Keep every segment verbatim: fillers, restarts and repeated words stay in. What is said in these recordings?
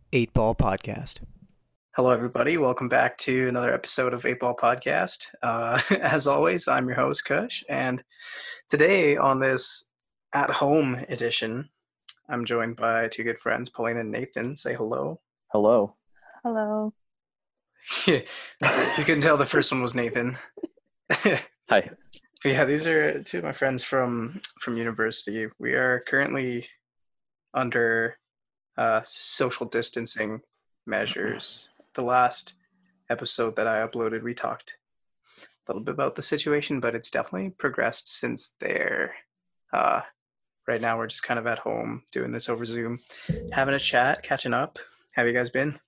Eight Ball Podcast. Hello, everybody. Welcome back to another episode of Eight Ball Podcast. Uh, as always, I'm your host, Kush, and today on this at-home edition, I'm joined by two good friends, Pauline and Nathan. Say hello. Hello. Hello. If you couldn't tell, the first one was Nathan. Hi. But yeah, these are two of my friends from from university. We are currently under uh, social distancing measures. The last episode that I uploaded, we talked a little bit about the situation, but it's definitely progressed since there. Uh, right now, we're just kind of at home doing this over Zoom, having a chat, catching up. How have you guys been?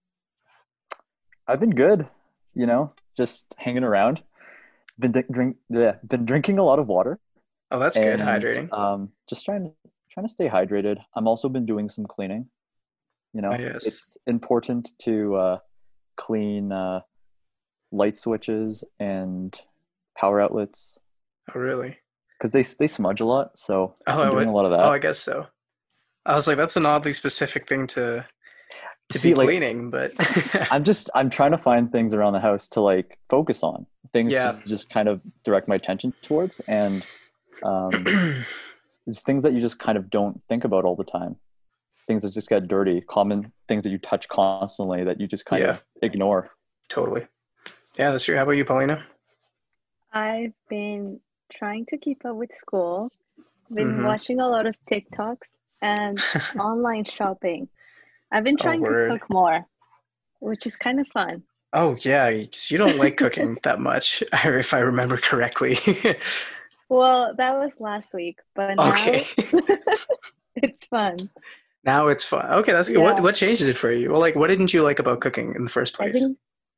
I've been good, you know, just hanging around. Been di- drink yeah, been drinking a lot of water. Oh, that's good. and, Hydrating. Um, just trying to trying to stay hydrated. I'm also been doing some cleaning. You know, Oh, yes. it's important to uh, clean uh, light switches and power outlets Oh, really? because they they smudge a lot. So Oh, I'm I doing would. a lot of that. Oh, I guess so. I was like, that's an oddly specific thing to to See, be like, cleaning, but I'm just I'm trying to find things around the house to like focus on, things yeah. to just kind of direct my attention towards, and um, it's things that you just kind of don't think about all the time. Things that just get dirty, common things that you touch constantly that you just kind Yeah. of ignore. Totally. Yeah, that's true. How about you, Paulina? I've been trying to keep up with school, been Mhm. watching a lot of TikToks and online shopping. I've been Oh, trying to word. cook more, which is kind of fun. Oh, yeah, 'cause you don't like cooking that much, if I remember correctly. Well, that was last week, but now Okay. it's fun. Now it's fun. Okay, that's good. What Yeah. what changed it for you? Well, like, what didn't you like about cooking in the first I place? think,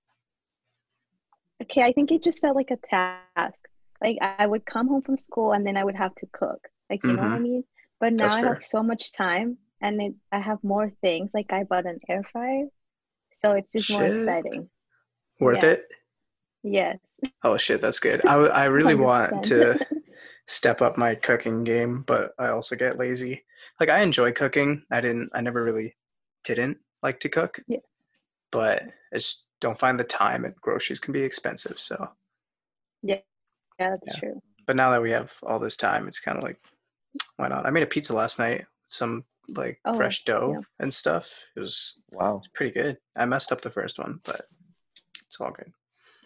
okay, I think it just felt like a task. Like I would come home from school and then I would have to cook. Like, you know what I Mm-hmm. mean? But now That's I fair. have so much time and it, I have more things. Like I bought an air fryer, so it's just more Shit. exciting. Worth Yeah. it? Yes, Oh, shit, that's good. I, w- I really want one hundred percent. to step up my cooking game, but I also get lazy. Like, I enjoy cooking. I didn't, I never really didn't like to cook, Yeah, but I just don't find the time, and groceries can be expensive. So, yeah, yeah, that's yeah. true. But now that we have all this time, it's kind of like, why not? I made a pizza last night, with some like Oh, fresh dough yeah. and stuff. It was Wow. it's pretty good. I messed up the first one, but it's all good.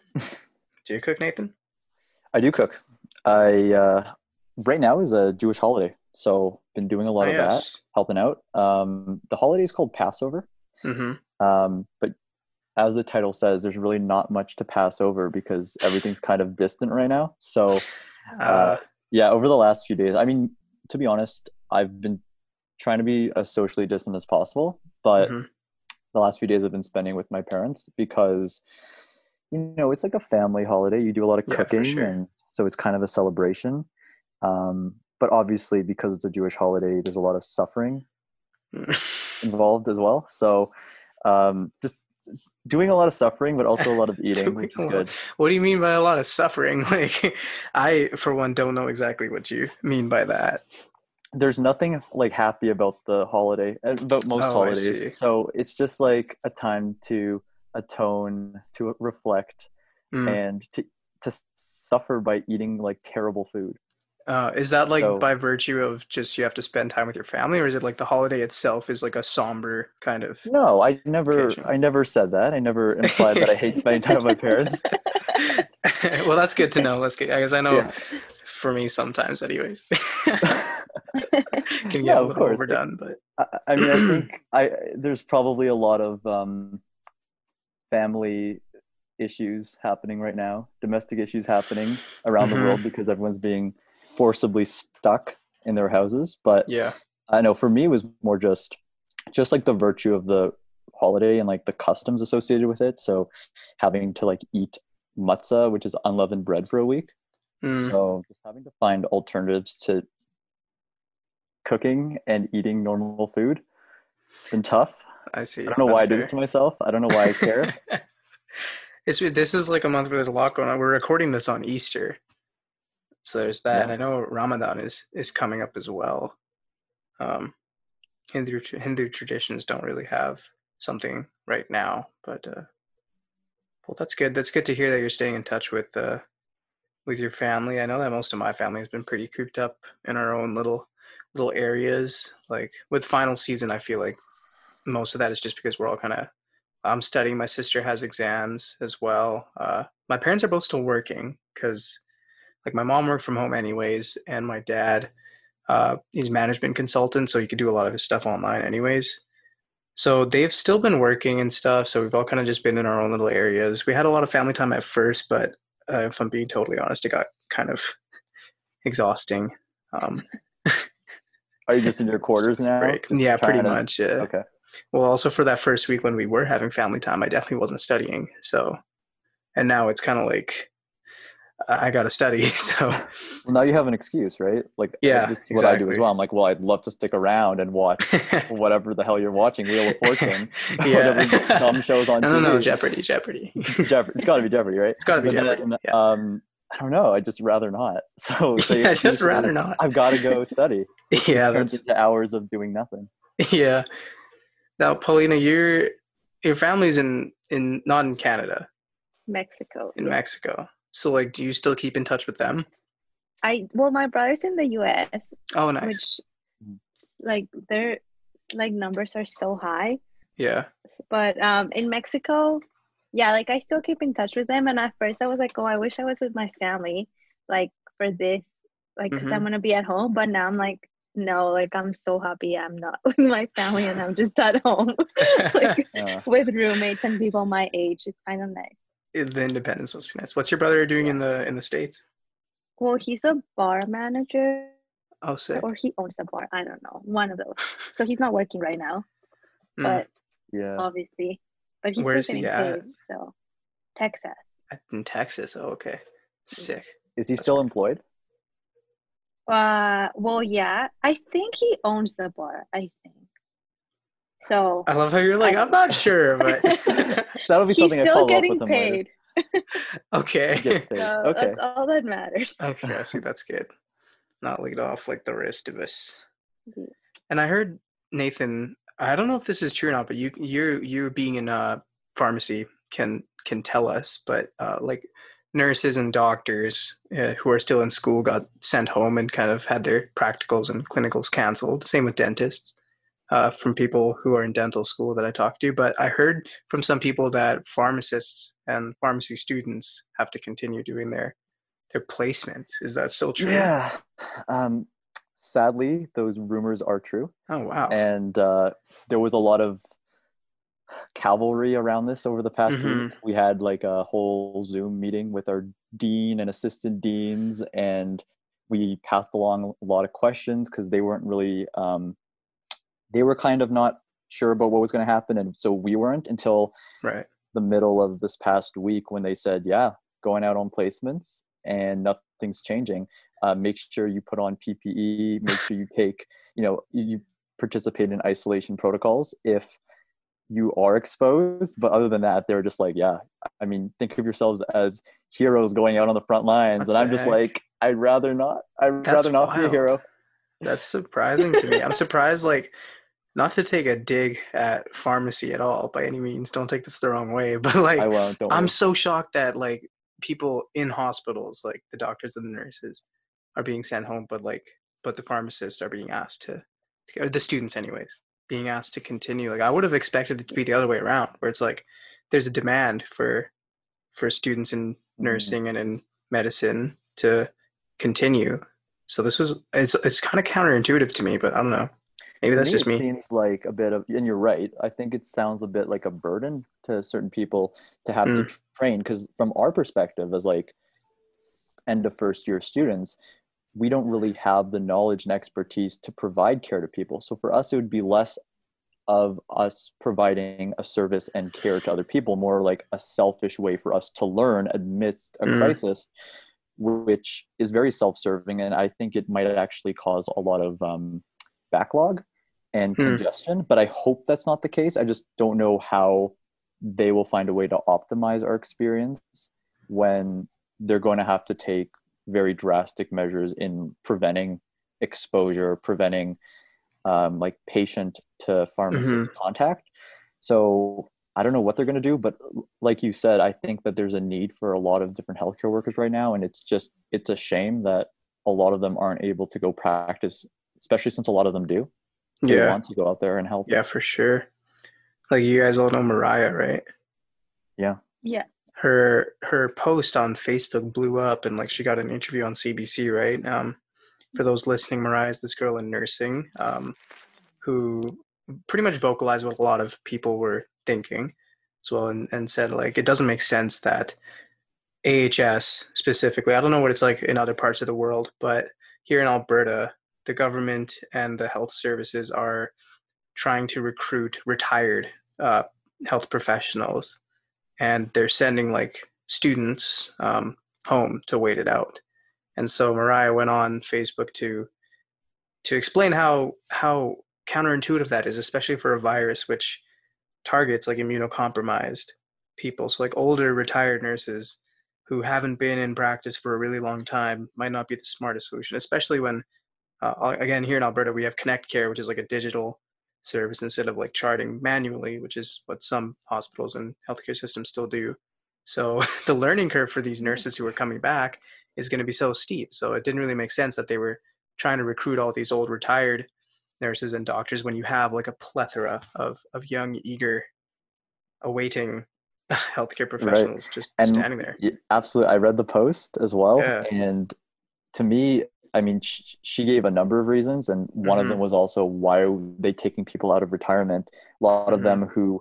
Do you cook, Nathan? I do cook. I uh, right now is a Jewish holiday, so been doing a lot Oh, of that, yes. helping out. Um, the holiday is called Passover, Mm-hmm. um, but as the title says, there's really not much to pass over because everything's kind of distant right now. So uh, Uh, yeah, over the last few days, I mean, to be honest, I've been trying to be as socially distant as possible, but mhm. the last few days I've been spending with my parents because, you know, it's like a family holiday. You do a lot of Yeah, for cooking, sure. and so it's kind of a celebration. Um, but obviously, because it's a Jewish holiday, there's a lot of suffering involved as well. So um, just doing a lot of suffering, but also a lot of eating, Doing which a is lot. good. What do you mean by a lot of suffering? Like, I, for one, don't know exactly what you mean by that. There's nothing like happy about the holiday, uh, about most Oh, I holidays. see. So it's just like a time to atone, to reflect, Mm. and to to suffer by eating like terrible food. Uh, is that like So by virtue of just you have to spend time with your family, or is it like the holiday itself is like a somber kind of no, I never occasion? I never said that. I never implied that I hate spending time with my parents. Well, that's good to know. That's good. I guess I know Yeah. for me sometimes, anyways, can get a No, of little course. It, overdone, but I, I mean, I think I there's probably a lot of um, family issues happening right now, domestic issues happening around the hmm world because everyone's being forcibly stuck in their houses. But yeah. I know for me it was more just just like the virtue of the holiday and like the customs associated with it. So having to like eat matzah, which is unleavened bread for a week. Mm, So just having to find alternatives to cooking and eating normal food. It's been tough. I I see. don't know why That's I did it fair. to myself. I don't know why I care. It's this is like a month where there's a lot going on. We're recording this on Easter, so there's that, and Yeah. I know Ramadan is is coming up as well. Um, Hindu Hindu traditions don't really have something right now. But uh, well, that's good. That's good to hear that you're staying in touch with uh, with your family. I know that most of my family has been pretty cooped up in our own little little areas. Like with final season, I feel like most of that is just because we're all kind of. I'm studying. My sister has exams as well. Uh, my parents are both still working because, like, my mom worked from home anyways, and my dad, uh, he's management consultant, so he could do a lot of his stuff online anyways. So they've still been working and stuff. So we've all kind of just been in our own little areas. We had a lot of family time at first, but uh, if I'm being totally honest, it got kind of exhausting. Um, Are you just in your quarters now? break. Just Yeah, pretty trying to- much. Yeah. Okay. Well, also for that first week when we were having family time, I definitely wasn't studying. So, and now it's kind of like I got to study. So, Well, now you have an excuse, right? Like, uh, Yeah, this is what I do as exactly. well. I'm like, well, I'd love to stick around and watch whatever the hell you're watching, Wheel of Fortune, yeah. whatever dumb shows on no, T V. no, no, Jeopardy, Jeopardy. Jeopardy. It's got to be Jeopardy, right? It's got to be But Jeopardy. then, yeah. um, I don't know. I just rather not. So the Yeah, I'd just excuse rather is, not. I've got to go study. Which Yeah, just turns that's into hours of doing nothing. yeah. Now, Paulina, your your family's in in not in Canada, Mexico. in yeah. Mexico. So, like, do you still keep in touch with them? I well, my brother's in the U S, Oh, nice. which like their like numbers are so high. Yeah. But um, in Mexico, yeah, like I still keep in touch with them. And at first, I was like, oh, I wish I was with my family, like for this, like because Mhm. I'm gonna be at home. But now I'm like, no, like I'm so happy I'm not with my family and I'm just at home, like Yeah. with roommates and people my age. It's kind of nice. The independence must be nice. What's your brother doing Yeah. in the in the States? Well, he's a bar manager, Oh, sick. or he owns a bar. I don't know, one of those. So he's not working right now, Mm. but Yeah. obviously, but he's Where's still he getting at? paid. So Texas. In Texas. Oh, okay. Sick. Is he That's still pretty employed? Uh, well, yeah, I think he owns the bar. I think so. I love how you're like, I- I'm not sure, but That'll be He's something I still follow up getting with him later. paid, okay. He gets paid. so Okay. that's all that matters. Okay, I see. That's good. Not laid off like the rest of us. Yeah. And I heard Nathan. I don't know if this is true or not, but you, you're you being in a pharmacy can can tell us. But uh, like nurses and doctors uh, who are still in school got sent home and kind of had their practicals and clinicals canceled. Same with dentists. Uh, from people who are in dental school that I talked to, but I heard from some people that pharmacists and pharmacy students have to continue doing their their placements. Is that still true? Yeah. Um, sadly, those rumors are true. Oh, wow. And uh, there was a lot of cavalry around this over the past Mhm. week. We had like a whole Zoom meeting with our dean and assistant deans, and we passed along a lot of questions because they weren't really, um, they were kind of not sure about what was going to happen. And so we weren't until Right. the middle of this past week when they said, yeah, going out on placements and nothing's changing. Uh, make sure you put on P P E, make sure you take, you know, you, you participate in isolation protocols if you are exposed. But other than that, they're just like, yeah, I mean, think of yourselves as heroes going out on the front lines. What and I'm the just heck? like, I'd rather not. I'd That's rather not be a wild. hero. That's surprising to me. I'm surprised, like, not to take a dig at pharmacy at all by any means. Don't take this the wrong way, but like, I won't, don't I'm worry. so shocked that like people in hospitals, like the doctors and the nurses, are being sent home, but like, but the pharmacists are being asked to, or the students, anyways, being asked to continue. Like, I would have expected it to be the other way around, where it's like there's a demand for for students in nursing and in medicine to continue. So this was it's it's kind of counterintuitive to me, but I don't know. Maybe To that's me, just it me. seems like a bit of, and you're right. I think it sounds a bit like a burden to certain people to have to Mm. train. Because from our perspective, as like end of first year students, we don't really have the knowledge and expertise to provide care to people. So for us, it would be less of us providing a service and care to other people, more like a selfish way for us to learn amidst a Mm. crisis, which is very self-serving. And I think it might actually cause a lot of um, backlog and Hmm. congestion, but I hope that's not the case. I just don't know how they will find a way to optimize our experience when they're going to have to take very drastic measures in preventing exposure, preventing um, like patient to pharmacist Mhm. contact. So I don't know what they're going to do, but like you said, I think that there's a need for a lot of different healthcare workers right now. And it's just, it's a shame that a lot of them aren't able to go practice, especially since a lot of them do. They Yeah. want to go out there and help. Yeah, for sure. Like you guys all know Mariah, right? Yeah. Yeah. Her her post on Facebook blew up, and like she got an interview on C B C, right? Um, for those listening, Mariah is this girl in nursing um, who pretty much vocalized what a lot of people were thinking as well, and, and said like it doesn't make sense that A H S specifically, I don't know what it's like in other parts of the world, but here in Alberta, the government and the health services are trying to recruit retired uh, health professionals, and they're sending like students um, home to wait it out. And so Mariah went on Facebook to to explain how how counterintuitive that is, especially for a virus which targets like immunocompromised people. So like older retired nurses who haven't been in practice for a really long time might not be the smartest solution, especially when uh, again here in Alberta we have Connect Care, which is like a digital service instead of like charting manually, which is what some hospitals and healthcare systems still do. So the learning curve for these nurses who are coming back is going to be so steep. So it didn't really make sense that they were trying to recruit all these old retired nurses and doctors when you have like a plethora of of young, eager, awaiting healthcare professionals right. just and standing there. Absolutely. I read the post as well. Yeah. And to me, I mean, sh- she gave a number of reasons, and one mm-hmm. of them was also why are they taking people out of retirement? A lot mm-hmm. of them who,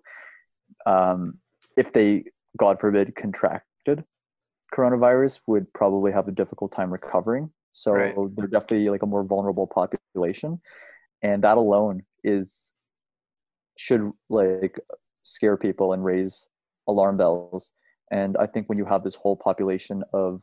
um, if they, God forbid, contracted coronavirus, would probably have a difficult time recovering. So right. they're definitely like a more vulnerable population, and that alone is should like scare people and raise alarm bells. And I think when you have this whole population of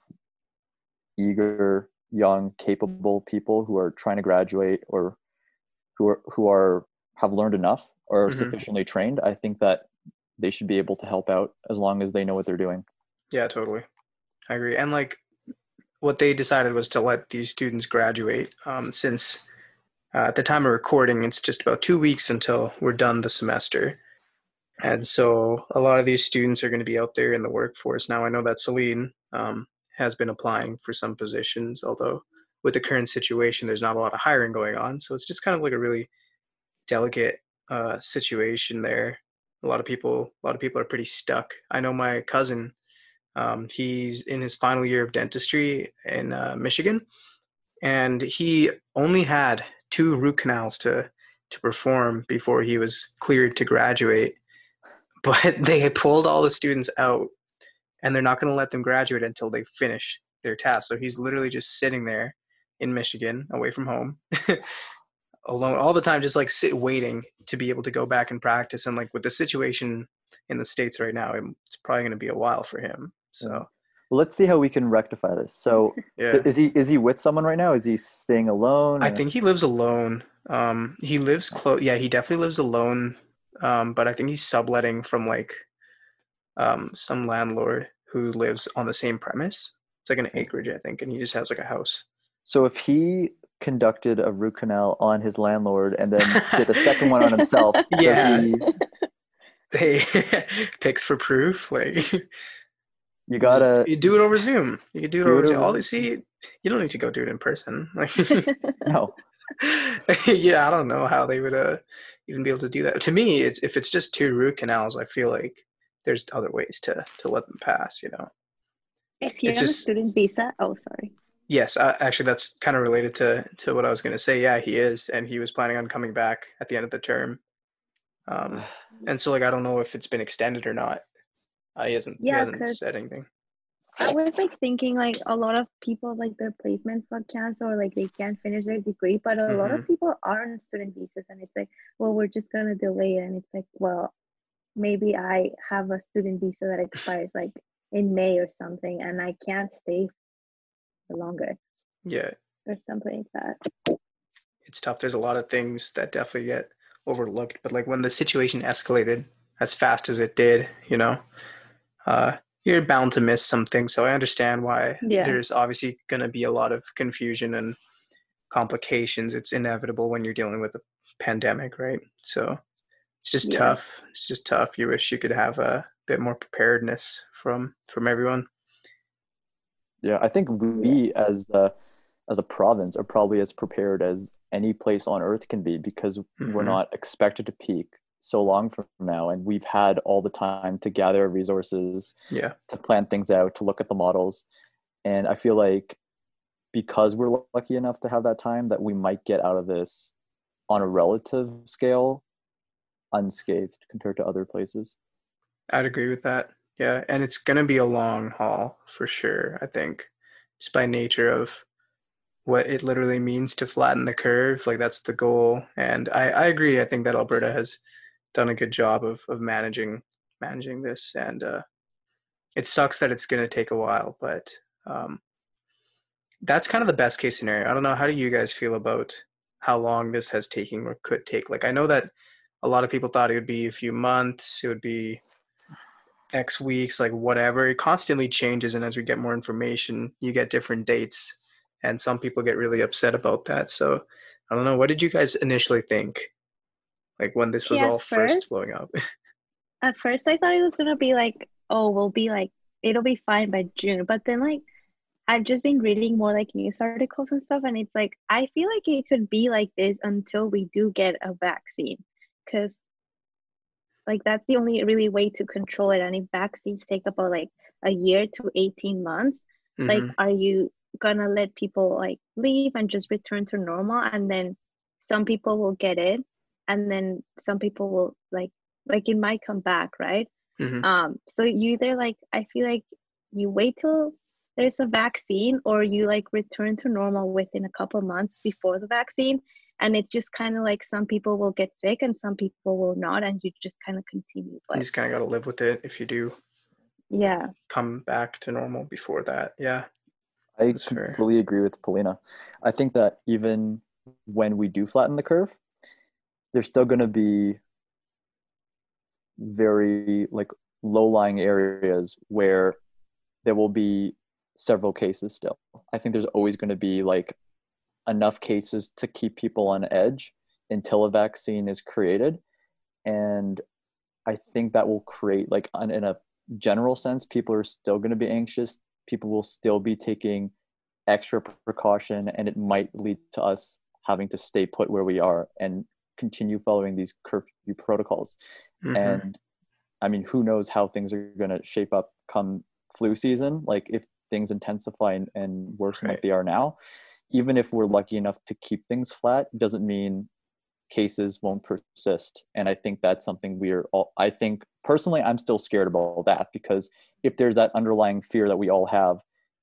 eager, young, capable people who are trying to graduate or who are who are have learned enough or mm-hmm. sufficiently trained, I think that they should be able to help out as long as they know what they're doing. Yeah, totally. I agree. And like what they decided was to let these students graduate um, since uh, at the time of recording, it's just about two weeks until we're done the semester. And so a lot of these students are going to be out there in the workforce. Now, I know that Celine um, has been applying for some positions, although with the current situation, there's not a lot of hiring going on. So it's just kind of like a really delicate uh, situation there. A lot of people, a lot of people are pretty stuck. I know my cousin, um, he's in his final year of dentistry in uh, Michigan, and he only had two root canals to to perform before he was cleared to graduate. But they had pulled all the students out, and they're not going to let them graduate until they finish their task. So he's literally just sitting there in Michigan, away from home, alone all the time, just like sit waiting to be able to go back and practice. And like with the situation in the States right now, it's probably going to be a while for him. So well, let's see how we can rectify this. So yeah. is he is he with someone right now? Is he staying alone? Or? I think he lives alone. Um, he lives close. Yeah, he definitely lives alone. Um, but I think he's subletting from like um, some landlord who lives on the same premise. It's like an acreage, I think, and he just has like a house. So if he conducted a root canal on his landlord and then did a second one on himself, yeah, he... they pics for proof. Like you gotta, just, you do it over Zoom. You can do it do over it Zoom. Over... All see, you don't need to go do it in person. Like no. Yeah, I don't know how they would uh, even be able to do that. To me, it's if it's just two root canals, I feel like there's other ways to to let them pass. You know, is he it's on just, a student visa? Oh, sorry. Yes, uh, actually, that's kind of related to to what I was going to say. Yeah, he is, and he was planning on coming back at the end of the term. Um, and so like I don't know if it's been extended or not. Uh, he hasn't. Yeah, he hasn't said anything. I was like thinking like a lot of people like their placements got canceled or like they can't finish their degree, but a mm-hmm. lot of people are on student visas and it's like, well, we're just gonna delay it. And it's like, well, maybe I have a student visa that expires like in May or something and I can't stay for longer. Yeah. Or something like that. It's tough. There's a lot of things that definitely get overlooked, but like when the situation escalated as fast as it did, you know, uh, you're bound to miss something. So I understand why yeah. there's obviously going to be a lot of confusion and complications. It's inevitable when you're dealing with a pandemic, right? So It's just Yeah. tough. It's just tough. You wish you could have a bit more preparedness from from everyone. Yeah, I think Yeah. we as a as a province are probably as prepared as any place on earth can be because we're Hmm. not expected to peak so long from now, and we've had all the time to gather resources, Yeah. to plan things out, to look at the models. And I feel like because we're lucky enough to have that time, that we might get out of this on a relative scale unscathed compared to other places. I'd agree with that. Yeah, and it's gonna be a long haul for sure, I think. Just by nature of what it literally means to flatten the curve, like that's the goal. And I, I agree. I think that Alberta has done a good job of of managing managing this, and uh, it sucks that it's gonna take a while, but um, that's kind of the best case scenario. I don't know. How do you guys feel about how long this has taken or could take? Like, I know that a lot of people thought it would be a few months, it would be X weeks, like whatever. It constantly changes, and as we get more information, you get different dates, and some people get really upset about that. So, I don't know. What did you guys initially think, like when this Okay, was at all first first, blowing up? at first I thought it was gonna be like, oh, we'll be like, it'll be fine by June. But then like I've just been reading more like news articles and stuff, and it's like I feel like it could be like this until we do get a vaccine, because like that's the only really way to control it. And if vaccines take about like a year to eighteen months, like Hmm. are you gonna let people like leave and just return to normal, and then some people will get it, and then some people will like like it might come back, right? Hmm. Um, so you either like I feel like you wait till there's a vaccine, or you like return to normal within a couple months before the vaccine. And it's just kind of like some people will get sick and some people will not, and you just kind of continue. You But just kind of got to live with it if you do yeah, come back to normal before that. Yeah, I that's fair. completely agree with Polina. I think that even when we do flatten the curve, there's still going to be very like low-lying areas where there will be several cases still. I think there's always going to be like enough cases to keep people on edge until a vaccine is created. And I think that will create like in a general sense, people are still going to be anxious. People will still be taking extra precaution, and it might lead to us having to stay put where we are and continue following these curfew protocols. Hmm. And I mean, who knows how things are going to shape up come flu season? Like if things intensify and, and worsen like Right. they are now, even if we're lucky enough to keep things flat, doesn't mean cases won't persist. And I think that's something we're all, I think personally, I'm still scared about that, because if there's that underlying fear that we all have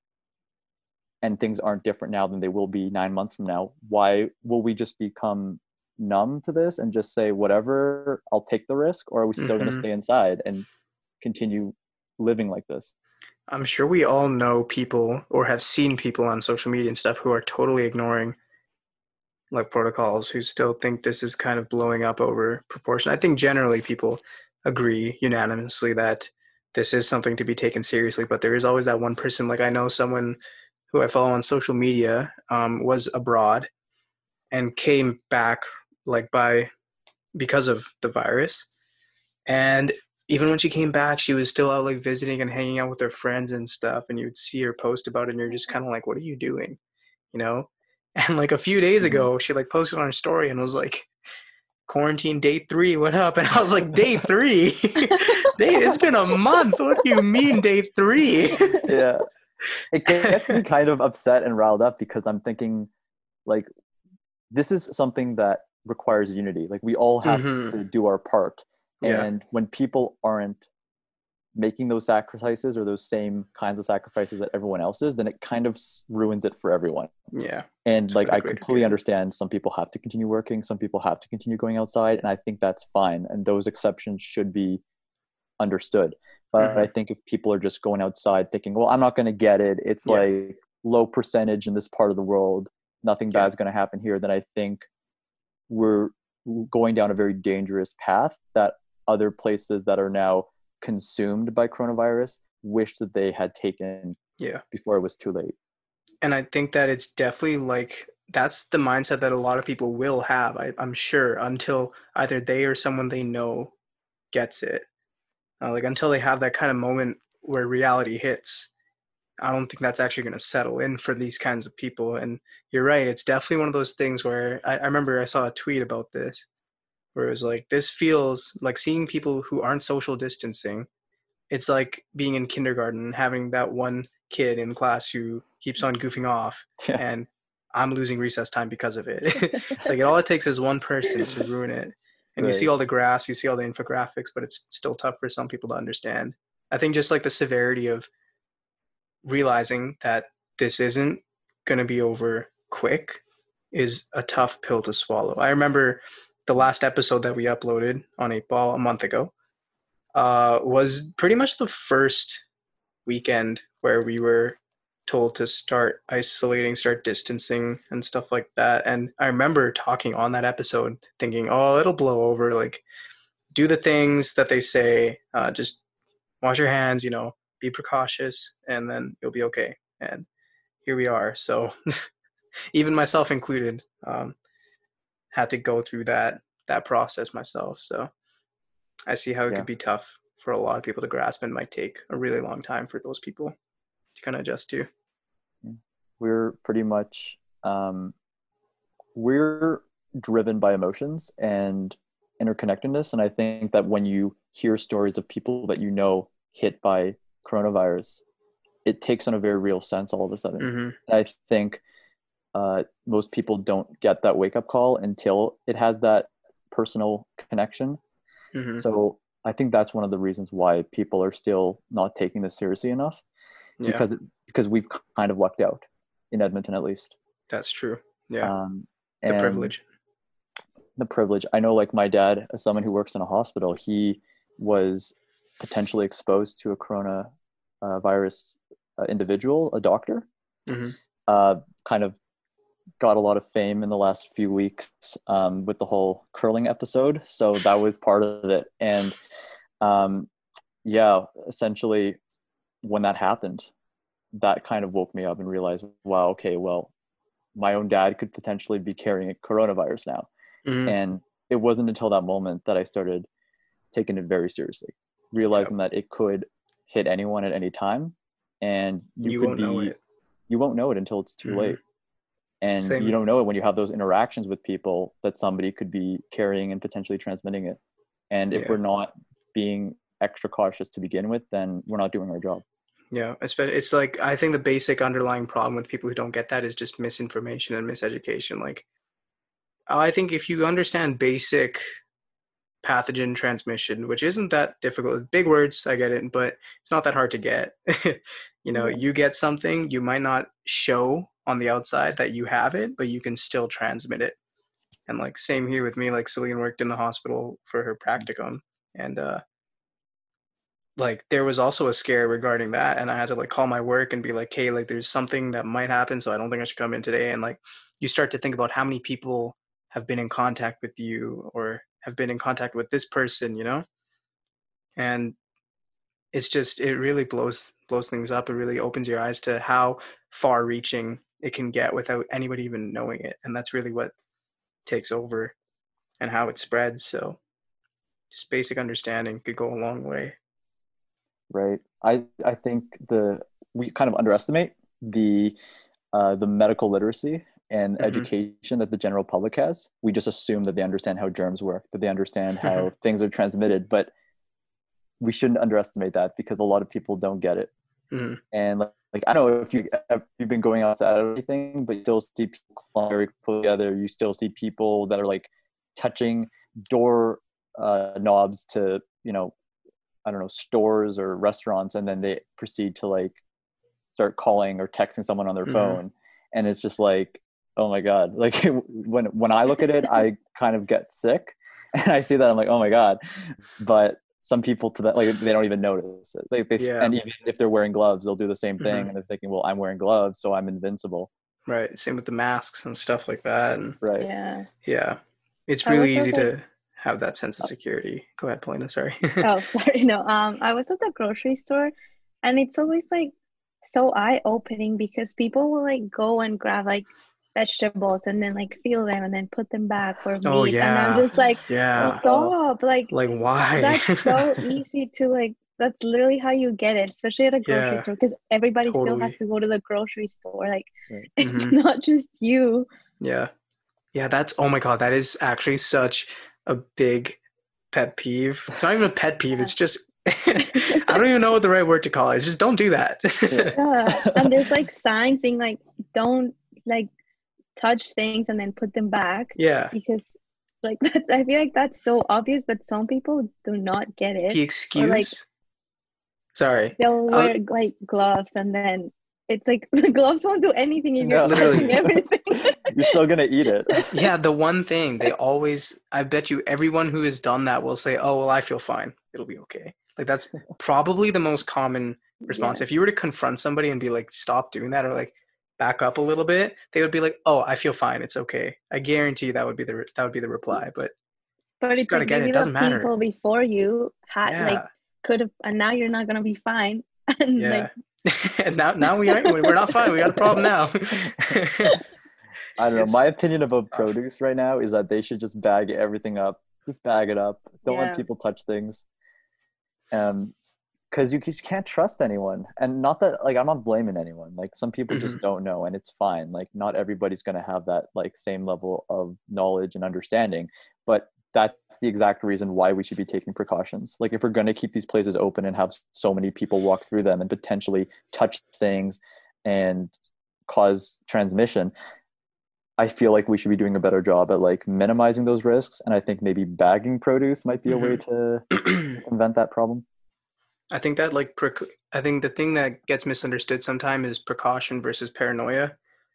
and things aren't different now than they will be nine months from now, why will we just become numb to this and just say, whatever, I'll take the risk? Or are we still going to Hmm. stay inside and continue living like this? I'm sure we all know people or have seen people on social media and stuff who are totally ignoring like protocols, who still think this is kind of blowing up over proportion. I think generally people agree unanimously that this is something to be taken seriously, but there is always that one person. Like I know someone who I follow on social media um, was abroad and came back like by because of the virus. And even when she came back, she was still out like visiting and hanging out with her friends and stuff. And you'd see her post about it, and you're just kind of like, "What are you doing?" You know? And like a few days Mm-hmm. ago, she like posted on her story and was like, "Quarantine day three, what up?" And I was like, "Day three? day? It's been a month. What do you mean day three?" Yeah. It gets me kind of upset and riled up because I'm thinking, like, this is something that requires unity. Like, we all have Mm-hmm. to do our part. Yeah. And when people aren't making those sacrifices or those same kinds of sacrifices that everyone else is, then it kind of ruins it for everyone. Yeah. And For like, the I greater completely good. understand some people have to continue working, some people have to continue going outside, and I think that's fine. And those exceptions should be understood. But I Mm-hmm. think if people are just going outside thinking, well, I'm not going to get it, it's Yeah. like low percentage in this part of the world, nothing Yeah. bad's going to happen here, then I think we're going down a very dangerous path that other places that are now consumed by coronavirus wish that they had taken Yeah. before it was too late. And I think that it's definitely like that's the mindset that a lot of people will have, I, I'm sure, until either they or someone they know gets it. Uh, like until they have that kind of moment where reality hits, I don't think that's actually going to settle in for these kinds of people. And you're right, it's definitely one of those things where I, I remember I saw a tweet about this where it was like, this feels like seeing people who aren't social distancing. It's like being in kindergarten and having that one kid in class who keeps on goofing off, Yeah. and I'm losing recess time because of it. It's like all it takes is one person to ruin it. And you see Right. all the graphs, you see all the infographics, but it's still tough for some people to understand. I think just like the severity of realizing that this isn't going to be over quick is a tough pill to swallow. I remember the last episode that we uploaded on eight ball a month ago uh, was pretty much the first weekend where we were told to start isolating, start distancing and stuff like that. And I remember talking on that episode thinking, oh, it'll blow over. Like, do the things that they say, uh, just wash your hands, you know, be precautious, and then you'll be okay. And here we are. So even myself included, um, had to go through that that process myself. So I see how it Yeah. could be tough for a lot of people to grasp, and might take a really long time for those people to kind of adjust to. We're pretty much um, we're driven by emotions and interconnectedness, and I think that when you hear stories of people that you know hit by coronavirus, it takes on a very real sense all of a sudden. Mm-hmm. I think uh, most people don't get that wake up call until it has that personal connection. Mm-hmm. So I think that's one of the reasons why people are still not taking this seriously enough, Yeah, because it, because we've kind of lucked out in Edmonton, at least. that's true. Yeah, Um, the and privilege. the privilege. I know, like my dad, as someone who works in a hospital, he was potentially exposed to a corona uh, virus uh, individual, a doctor. Mm-hmm. Uh, kind of got a lot of fame in the last few weeks um, with the whole curling episode. So that was part of it. And um, yeah, essentially when that happened, that kind of woke me up and realized, wow, okay, well, my own dad could potentially be carrying a coronavirus now. Mm-hmm. And it wasn't until that moment that I started taking it very seriously, realizing yep. that it could hit anyone at any time. And you, you could won't be, know it. You won't know it until it's too mm-hmm. late. And Same. You don't know it when you have those interactions with people that somebody could be carrying and potentially transmitting it. And if yeah. we're not being extra cautious to begin with, then we're not doing our job. Yeah, it's like, I think the basic underlying problem with people who don't get that is just misinformation and miseducation. Like, I think if you understand basic pathogen transmission, which isn't that difficult, big words, I get it, but it's not that hard to get. You know, yeah. you get something, you might not show on the outside that you have it, but you can still transmit it. And like, same here with me, like Celine worked in the hospital for her practicum, and uh, like there was also a scare regarding that, and I had to like call my work and be like, hey, like there's something that might happen, so I don't think I should come in today. And like, you start to think about how many people have been in contact with you or have been in contact with this person, you know? And it's just, it really blows blows things up. It really opens your eyes to how far reaching it can get without anybody even knowing it. And that's really what takes over and how it spreads. So just basic understanding could go a long way. Right. I, I think the we kind of underestimate the uh, the medical literacy and mm-hmm. education that the general public has. We just assume that they understand how germs work, that they understand how mm-hmm. things are transmitted, but we shouldn't underestimate that because a lot of people don't get it. Mm-hmm. And like, like, I don't know if you, if you've been going outside or anything, but you still see people very close together. You still see people that are like touching door uh, knobs to, you know, I don't know, stores or restaurants, and then they proceed to like start calling or texting someone on their mm-hmm. phone. And it's just like, oh my God, like when, when I look at it, I kind of get sick, and I see that I'm like, oh my God. But some people to that, like, they don't even notice it. Like they, yeah. And even if they're wearing gloves, they'll do the same thing. Mm-hmm. And they're thinking, well, I'm wearing gloves, so I'm invincible. Right. Same with the masks and stuff like that. And right. Yeah. Yeah. It's really easy like, to have that sense of security. Go ahead, Paulina. Sorry. Oh, sorry. No, um, I was at the grocery store, and it's always like so eye-opening because people will like go and grab like vegetables and then like peel them and then put them back for Oh meat. And I'm yeah, just like, yeah. stop. Like, Like why? that's so easy to like, that's literally how you get it, especially at a grocery Yeah, store, because everybody still has totally. to go to the grocery store. Like, Right. it's Hmm. not just you. Yeah, yeah. That's oh my god. That is actually such a big pet peeve. It's not even a pet peeve. Yeah. It's just I don't even know what the right word to call it. It's just don't do that. Yeah. Yeah. And there's like signs saying like, don't like touch things and then put them back, Yeah. because like that's, I feel like that's so obvious, but some people do not get it. The Or like excuse. Sorry. they'll I'll, wear like gloves and then it's like the gloves won't do anything if you're No. touching Literally. everything. You're still gonna eat it. Yeah, the one thing they always, I bet you everyone who has done that will say, oh, well, I feel fine. It'll be okay. Like, that's probably the most common response. Yeah. If you were to confront somebody and be like, stop doing that, or like back up a little bit, they would be like, oh, I feel fine. It's okay. I guarantee you that would be the, that would be the reply. But But you just it's got to like get it. maybe It the doesn't matter. people before you had like Yeah. could have, and now you're not gonna be fine. And Yeah. like And now, now we aren't, we're not fine. We got a problem now. I don't know. It's My opinion about tough. produce right now is that they should just bag everything up. Just bag it up. Don't let Yeah. people touch things. Um, because you just can't trust anyone. And not that like I'm not blaming anyone. Like some people Mhm. just don't know, and it's fine. Like not everybody's gonna have that like same level of knowledge and understanding. But that's the exact reason why we should be taking precautions. Like if we're gonna keep these places open and have so many people walk through them and potentially touch things and cause transmission, I feel like we should be doing a better job at like minimizing those risks. And I think maybe bagging produce might be a way to prevent that problem. I think that like prec- I think the thing that gets misunderstood sometimes is precaution versus paranoia,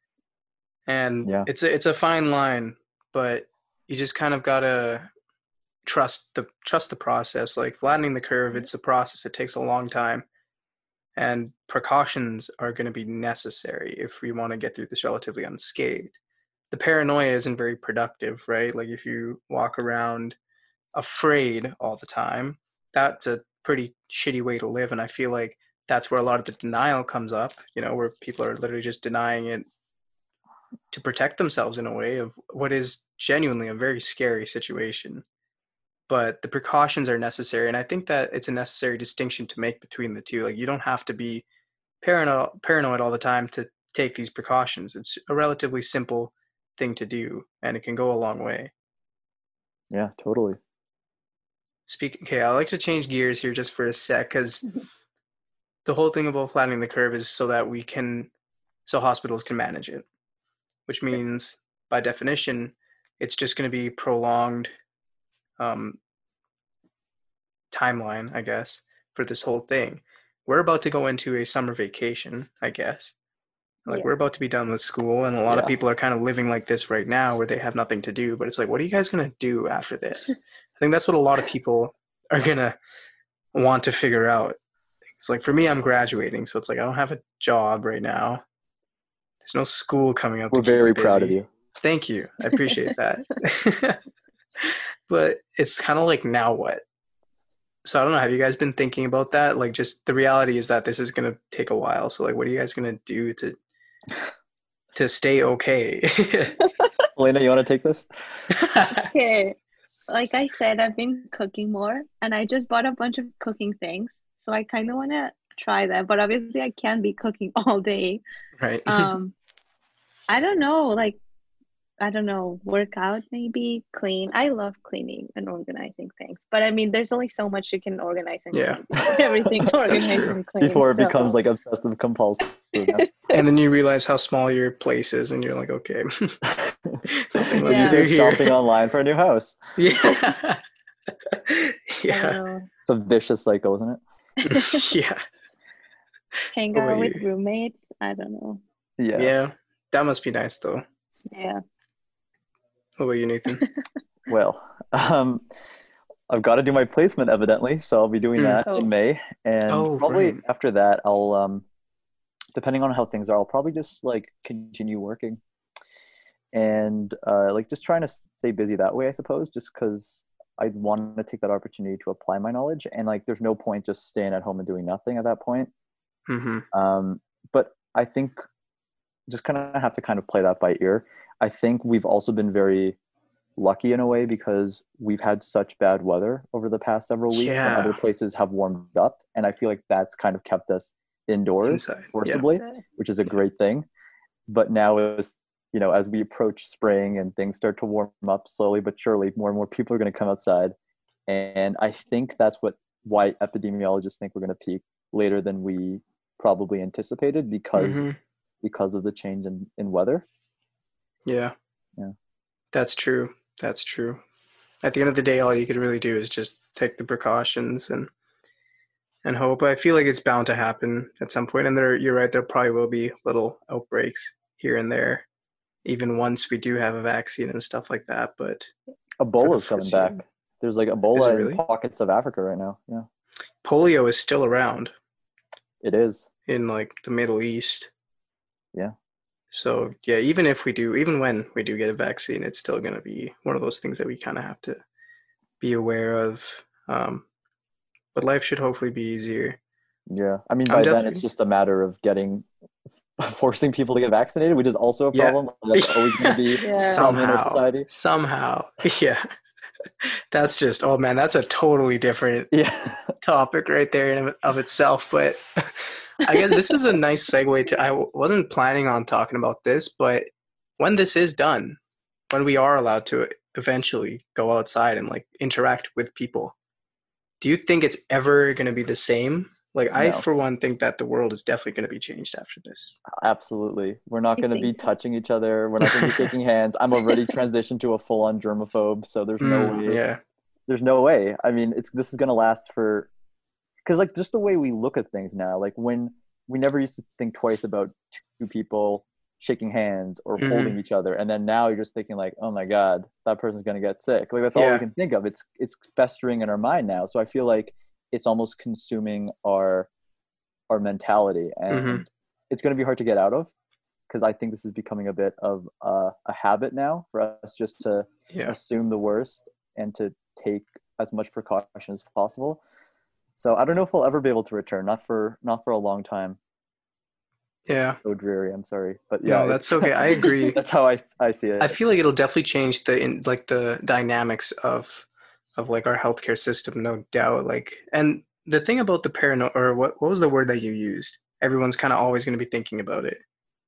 and Yeah. it's a it's a fine line, but you just kind of gotta trust the trust the process. Like flattening the curve, it's a process. It takes a long time, and precautions are going to be necessary if we want to get through this relatively unscathed. The paranoia isn't very productive, right? Like if you walk around afraid all the time, that's a pretty shitty way to live. And I feel like that's where a lot of the denial comes up, you know, where people are literally just denying it to protect themselves in a way of what is genuinely a very scary situation. But the precautions are necessary. And I think that it's a necessary distinction to make between the two. Like you don't have to be paranoid, paranoid all the time to take these precautions. It's a relatively simple thing to do, and it can go a long way. Yeah, totally. Speak. Okay, I like to change gears here just for a sec, because the whole thing about flattening the curve is so that we can, so hospitals can manage it, which means by definition, it's just going to be prolonged um, timeline, I guess, for this whole thing. We're about to go into a summer vacation, I guess. Like yeah. we're about to be done with school, and a lot of Yeah. people are kind of living like this right now, where they have nothing to do. But it's like, what are you guys gonna do after this? I think that's what a lot of people are gonna want to figure out. It's like for me, I'm graduating, so it's like I don't have a job right now. There's no school coming up We're to keep me very busy. proud of you. Thank you, I appreciate that. But it's kind of like, now what? So I don't know. Have you guys been thinking about that? Like, just the reality is that this is gonna take a while. So like, what are you guys gonna do to to stay okay? Elena, you want to take this? Okay. Like I said, I've been cooking more and I just bought a bunch of cooking things. So I kind of want to try that, but obviously I can't be cooking all day. Right. Um, I don't know, like I don't know, work out maybe, clean. I love cleaning and organizing things, but I mean, there's only so much you can organize and Yeah. clean before everything's organized true. and clean. Before it so- becomes like obsessive compulsive. Yeah. And then you realize how small your place is, and you're like, okay, nothing left Yeah. to do You're here. shopping online for a new house. Yeah. I Yeah. don't know. It's a vicious cycle, isn't it? Yeah. Hang What out about with you? roommates. I don't know. Yeah. Yeah. That must be nice, though. Yeah. What about you, Nathan? Well, um, I've got to do my placement evidently, so I'll be doing Mm. that Oh. in May, and Oh, probably right. after that, I'll, um, depending on how things are, I'll probably just like continue working, and uh, like just trying to stay busy that way, I suppose, just because I want to take that opportunity to apply my knowledge, and like there's no point just staying at home and doing nothing at that point. Mm-hmm. Um, but I think just kind of have to kind of play that by ear. I think we've also been very lucky in a way because we've had such bad weather over the past several weeks when other Yeah. places have warmed up. And I feel like that's kind of kept us indoors Inside. Yeah. forcibly, which is a great thing. But now as you know, as we approach spring and things start to warm up slowly but surely, more and more people are going to come outside. And I think that's what why epidemiologists think we're going to peak later than we probably anticipated because hmm because of the change in, in weather. Yeah. Yeah. That's true. That's true. At the end of the day, all you could really do is just take the precautions and and hope. I feel like it's bound to happen at some point. And there, you're right. There probably will be little outbreaks here and there, even once we do have a vaccine and stuff like that. But for the Ebola's coming back. foreseeable, There's like is it Ebola in really? pockets of Africa right now. Yeah, Polio is still around it is. in like the Middle East. Yeah. So yeah, even if we do, even when we do get a vaccine, it's still going to be one of those things that we kind of have to be aware of. Um, but life should hopefully be easier. Yeah. I mean, I'm by then it's definitely, just a matter of getting forcing people to get vaccinated, which is also a yeah, problem. That's always going to be a Yeah. problem in our somehow, society. somehow, yeah. That's just, oh man, that's a totally different Yeah. topic right there in of itself. But I guess this is a nice segue to, I w- wasn't planning on talking about this, but when this is done, when we are allowed to eventually go outside and like interact with people, do you think it's ever going to be the same? Like, I, No, for one, think that the world is definitely going to be changed after this. absolutely. We're not I going to be think so. touching each other. We're not going to be shaking hands. I'm already transitioned to a full-on germaphobe, so there's no Mm, way. yeah. There's no way. I mean, it's this is going to last for because like just the way we look at things now, like when we never used to think twice about two people shaking hands or hmm holding each other, and then now you're just thinking like, oh my god, that person's going to get sick. Like that's all we Yeah. can think of. It's it's festering in our mind now. So I feel like it's almost consuming our our mentality, hmm and it's going to be hard to get out of because I think this is becoming a bit of a, a habit now for us just to Yeah. assume the worst and to take as much precaution as possible. So I don't know if we'll ever be able to return. Not for not for a long time. Yeah. So dreary. I'm sorry, but yeah, No, that's it's okay. I agree. that's how I I see I it. feel like it'll definitely change the in, like the dynamics of of like our healthcare system, no doubt. Like, and the thing about the parano or what what was the word that you used? Everyone's kind of always going to be thinking about it.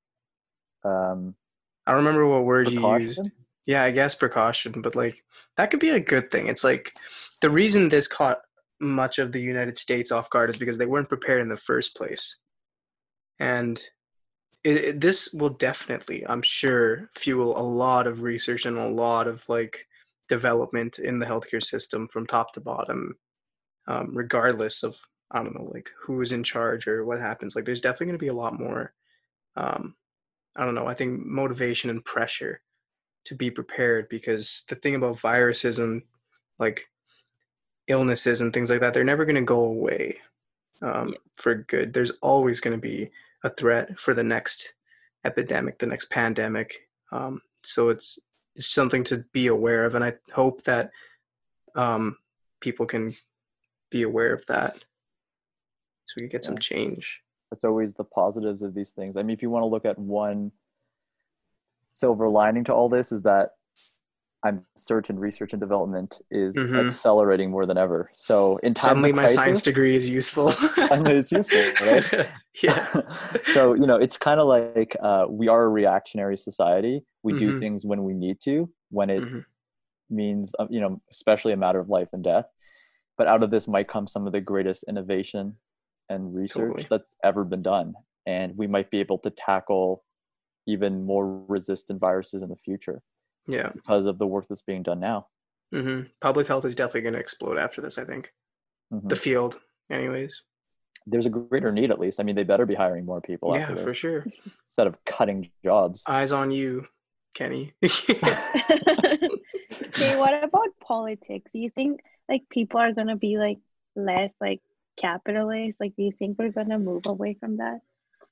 Um, I don't remember what word you used. precaution. Yeah, I guess precaution, but like that could be a good thing. It's like the reason this caught much of the United States off guard is because they weren't prepared in the first place. And it, it, this will definitely, I'm sure, fuel a lot of research and a lot of like development in the healthcare system from top to bottom, um, regardless of I don't know like who's in charge or what happens. Like, there's definitely going to be a lot more. Um, I don't know. I think motivation and pressure to be prepared because the thing about viruses and like illnesses and things like that, they're never going to go away um, Yeah. for good. There's always going to be a threat for the next epidemic, the next pandemic. Um, so it's it's something to be aware of, and I hope that um, people can be aware of that, so we can get Yeah, some change. that's always the positives of these things. I mean, if you want to look at one silver lining to all this, is that I'm certain research and development is hmm accelerating more than ever. So in times Suddenly, of my science crisis, degree is useful. finally it's useful, right? Yeah. So you know, it's kind of like uh, we are a reactionary society. We do hmm things when we need to, when it hmm means uh, you know, especially a matter of life and death. But out of this might come some of the greatest innovation and research Totally. that's ever been done, and we might be able to tackle even more resistant viruses in the future Yeah. because of the work that's being done now. hmm Public health is definitely going to explode after this, I think. The Hmm. field, anyways. There's a greater need, at least. I mean, they better be hiring more people after Yeah, for this sure. instead of cutting jobs. Eyes on you, Kenny. Okay, what about politics? Do you think like people are gonna be like less like capitalist? Like, do you think we're gonna move away from that?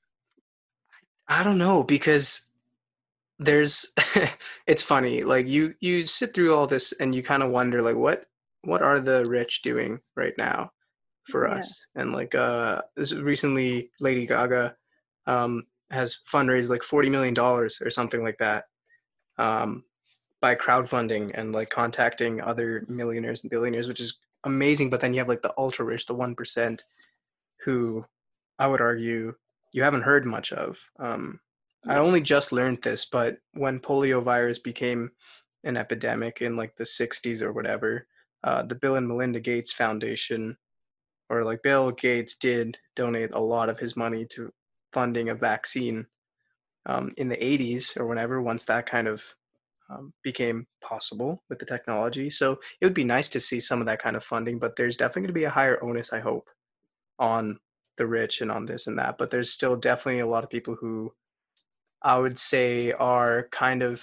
I don't know because there's it's funny. Like you you sit through all this and you kind of wonder like what what are the rich doing right now for Yeah. us? And like uh this recently Lady Gaga um has fundraised like forty million dollars or something like that, um, by crowdfunding and like contacting other millionaires and billionaires, which is amazing. But then you have like the ultra rich, the one percent, who I would argue you haven't heard much of. Um, I only just learned this, but when polio virus became an epidemic in like the sixties or whatever, uh, the Bill and Melinda Gates Foundation, or like Bill Gates, did donate a lot of his money to funding a vaccine um, in the eighties or whenever, once that kind of um, became possible with the technology. So it would be nice to see some of that kind of funding, but there's definitely going to be a higher onus, I hope, on the rich and on this and that. But there's still definitely a lot of people who I would say are kind of,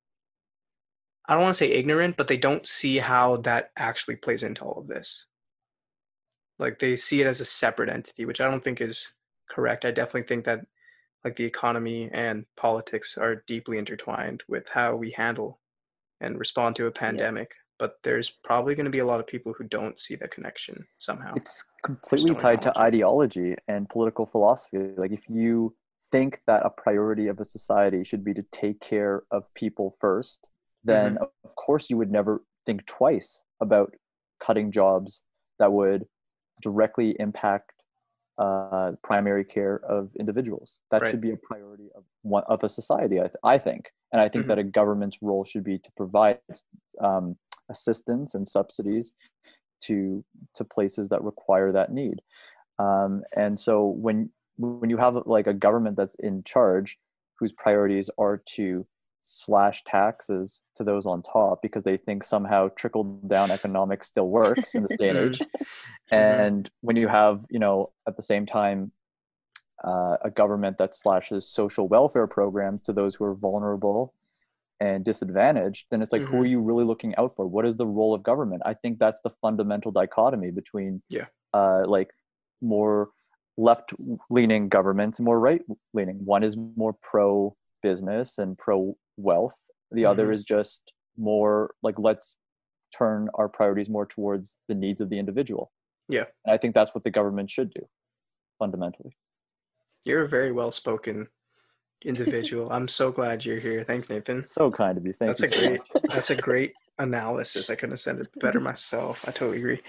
I don't want to say ignorant, but they don't see how that actually plays into all of this. Like they see it as a separate entity, which I don't think is correct. I definitely think that like the economy and politics are deeply intertwined with how we handle and respond to a pandemic. Yeah. But there's probably going to be a lot of people who don't see the connection somehow. It's completely tied to ideology and political philosophy. Like if you think that a priority of a society should be to take care of people first, then mm-hmm. of course you would never think twice about cutting jobs that would directly impact uh, primary care of individuals. That right. should be a priority of one of a society, I, th- I think. And I think mm-hmm. that a government's role should be to provide um, assistance and subsidies to to places that require that need. Um, and so when when you have like a government that's in charge, whose priorities are to slash taxes to those on top because they think somehow trickle down economics still works in this day and age. And mm-hmm. when you have, you know, at the same time, uh, a government that slashes social welfare programs to those who are vulnerable and disadvantaged, then it's like, mm-hmm. who are you really looking out for? What is the role of government? I think that's the fundamental dichotomy between yeah. uh, like more left-leaning governments and more right-leaning. One is more pro-business and pro-wealth. The mm-hmm. other is just more like, let's turn our priorities more towards the needs of the individual. Yeah. And I think that's what the government should do, fundamentally. You're a very well-spoken individual. I'm so glad you're here. Thanks, Nathan. So kind of you. Thank that's you. A so great, that's a great analysis. I couldn't have said it better myself. I totally agree.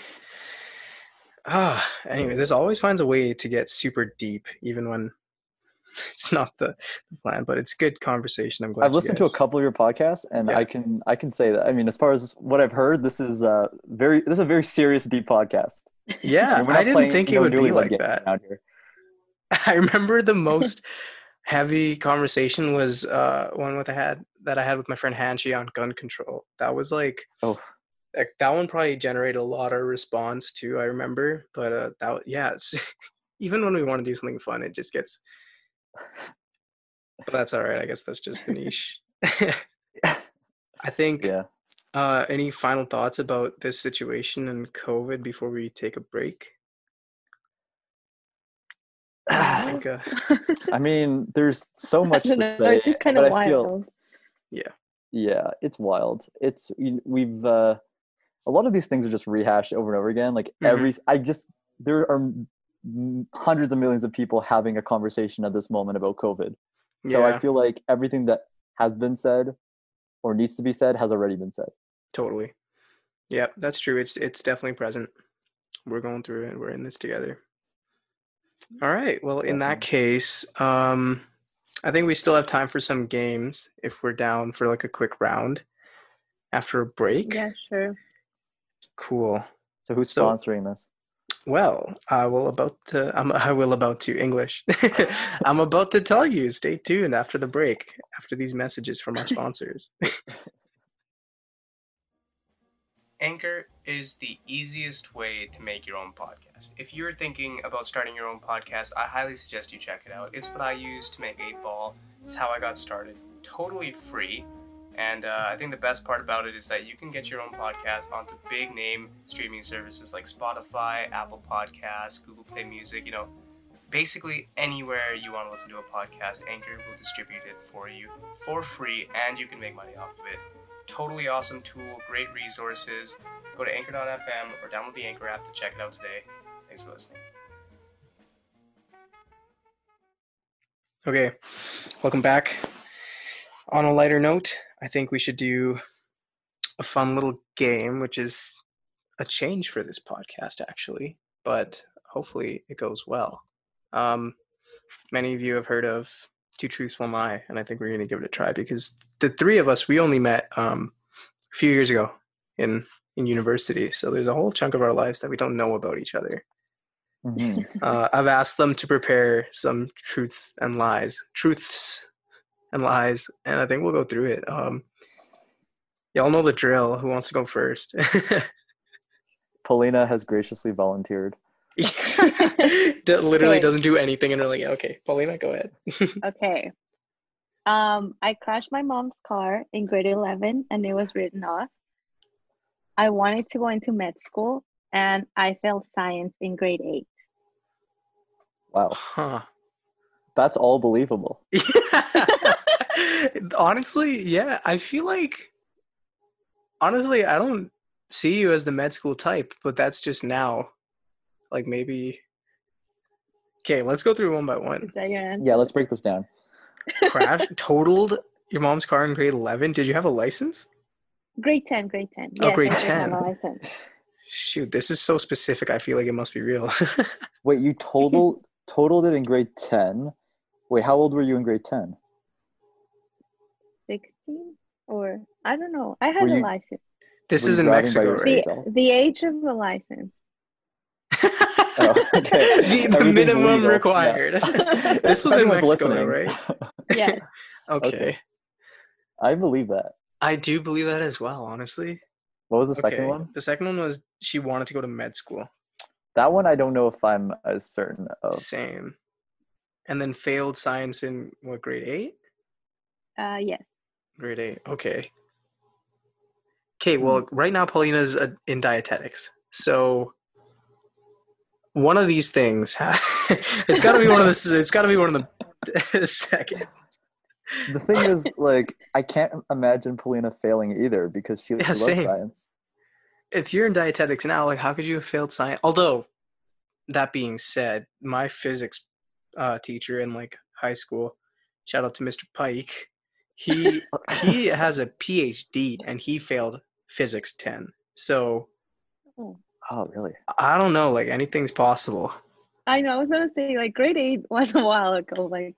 Ah, anyway, this always finds a way to get super deep, even when it's not the, the plan. But it's good conversation. I'm glad. I've listened guys... to a couple of your podcasts, and yeah. I can I can say that. I mean, as far as what I've heard, this is a very this is a very serious, deep podcast. Yeah, I, mean, I didn't playing, think it know, would be like that. I remember the most heavy conversation was uh, one with I had that I had with my friend Hanshi on gun control. That was like, oh, like that one probably generated a lot of response too. I remember, but uh, that yeah, it's, even when we want to do something fun, it just gets. But that's all right. I guess that's just the niche. I think. Yeah. Uh, any final thoughts about this situation and COVID before we take a break? I, think, uh, I mean, there's so much to know, say. It's just kind of wild. Feel, yeah. Yeah, it's wild. It's we've uh, a lot of these things are just rehashed over and over again. Like mm-hmm. every, I just there are hundreds of millions of people having a conversation at this moment about COVID. So yeah. I feel like everything that has been said or needs to be said has already been said. Totally. Yeah, that's true. It's it's definitely present. We're going through it. We're in this together. All right. Well, in that case, um, I think we still have time for some games if we're down for like a quick round after a break. Yeah, sure. Cool. So who's so, sponsoring this? Well, I will about to. I'm, I will about to English. I'm about to tell you. Stay tuned after the break. After these messages from our sponsors. Anchor is the easiest way to make your own podcast. If you're thinking about starting your own podcast, I highly suggest you check it out. It's what I use to make eight ball. It's how I got started. Totally free. And uh, I think the best part about it is that you can get your own podcast onto big name streaming services like Spotify, Apple Podcasts, Google Play Music, you know, basically anywhere you want to listen to a podcast, Anchor will distribute it for you for free, and you can make money off of it. Totally awesome tool, great resources. Go to anchor dot f m or download the Anchor app to check it out today. Thanks for listening. Okay, welcome back. On a lighter note, I think we should do a fun little game, which is a change for this podcast, actually, but hopefully it goes well. Um, many of you have heard of Two Truths, One Lie, and I think we're going to give it a try because the three of us, we only met um, a few years ago in in university, so there's a whole chunk of our lives that we don't know about each other. Mm-hmm. Uh, I've asked them to prepare some truths and lies, truths and lies, and I think we'll go through it. Um, y'all know the drill. Who wants to go first? Paulina has graciously volunteered. That literally Okay. doesn't do anything, and we're like, okay, Paulina, go ahead. Okay. Um, I crashed my mom's car in grade eleven and it was written off. I wanted to go into med school and I failed science in grade eight. Wow, Huh. that's all believable. Honestly, yeah, I feel like, honestly, I don't see you as the med school type, but that's just now. Like maybe. Okay, let's go through one by one. Is that your answer? Yeah, let's break this down. Crash, totaled your mom's car in grade eleven. Did you have a license? Grade ten, grade ten. Oh, Yes, grade I did have ten. a license. Shoot, this is so specific. I feel like it must be real. Wait, you total totaled it in grade ten. Wait, how old were you in grade ten? sixteen? Or I don't know. I had Were a you- license. This Were is you in driving by Mexico, yourself? right? The, yourself? the age of the license. Oh, okay. the, the Everything's minimum legal. required. Yeah. This was If in anyone's Mexico, though, listening. right? Yes. Okay. Okay. I believe that. I do believe that as well, honestly. What was the Okay. second one? The second one was she wanted to go to med school. That one I don't know if I'm as certain of. Same. And then failed science in what, grade eight? Uh, yes. Grade eight. Okay. Okay, well, right now Paulina's uh, in dietetics. So one of these things, it's got to be one of the. It's got to be one of the second. The thing is, like, I can't imagine Paulina failing either because she Yeah, loves same. science. If you're in dietetics now, like, how could you have failed science? Although, that being said, my physics uh, teacher in like high school, shout out to Mister Pike, he he has a P H D and he failed physics ten. So Oh. Oh, really? I don't know, like anything's possible. I know. I was gonna say like grade eight was a while ago. Like